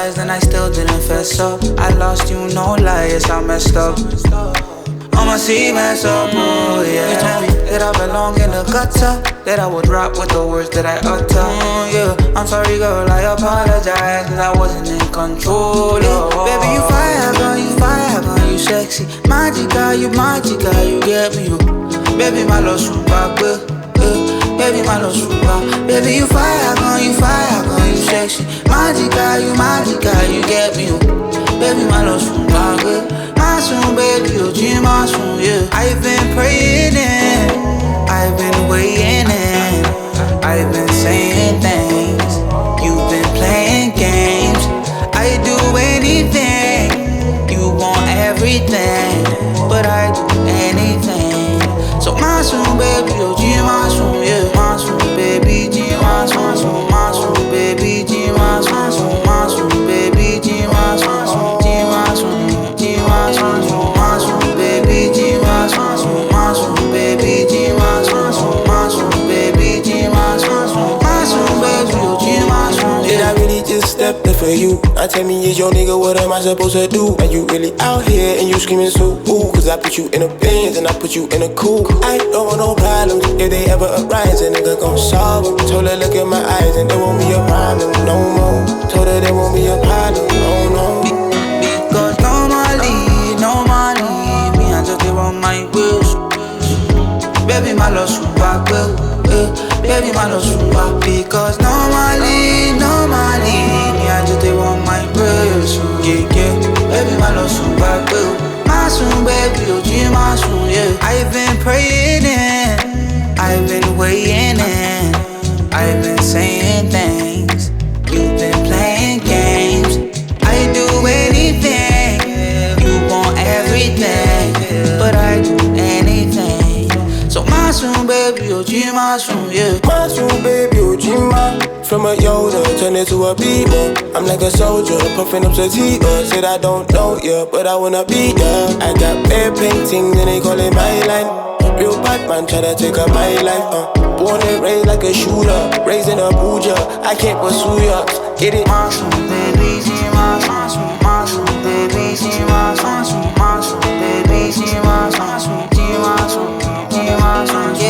apologized and I still didn't fess up. I lost you, no lies, I messed up. I'ma see mess up, oh yeah. You told me that I belong in the gutter, that I would rap with the words that I utter. Yeah, I'm sorry girl, I apologize, cause I wasn't in control. Oh. Baby, you fire, girl, you sexy. Magical, you get me, you. Baby, my love super good. Baby, my love super. Baby, you fire, girl, you sexy. Magical, you get me, you. Baby, my love super good. Masoon, baby, you G Masoon, yeah. I've been praying in, I've been waiting in, I've been saying things, you've been playing games. I do anything, you want everything, but I do anything. So Masoon, baby, you G Masoon, yeah. Masoon, baby, G Masoon, Masoon, baby, G Masoon, Masoon, baby, G Masoon, G Masoon. Masoon, baby, G Masoon, Masoon, baby, G Masoon, Masoon, baby, G Masoon, Masoon, baby, G Masoon. Did I really just step there for you? Now tell me, is your nigga, what am I supposed to do? Are you really out here and you screaming so ooh? Cause I put you in a Benz and I put you in a coupe. I don't want no problems, if they ever arise, a nigga gon' solve them. Told her look in my eyes and there won't be a problem no more. Told her there won't be a problem, no, no. Because no money, me I just run my bills. Baby, my love super good, baby, my love super. Because no money, me I just run my bills. Yeah, baby, my love super good. Masoon, baby, you G Masoon, yeah. I've been praying in, I've been waiting in, I've been saying things, you've been playing games. I do anything, you want everything, but I do anything. So Masoon, baby, you G Masoon, yeah. Masoon, baby, you G Ma. From a Yoda, turn it to a Bieber. I'm like a soldier, puffing up sativa. Said I don't know ya, but I wanna be ya. I got bad paintings and they call it my line. Real bad man try to take up my life, Born and raised like a shooter, raised in Abuja. I can't pursue ya, get it? Masoon, baby, G Masoon, Masoon, baby, G Masoon, Masoon, baby, G Masoon, G Masoon, G Masoon, yeah.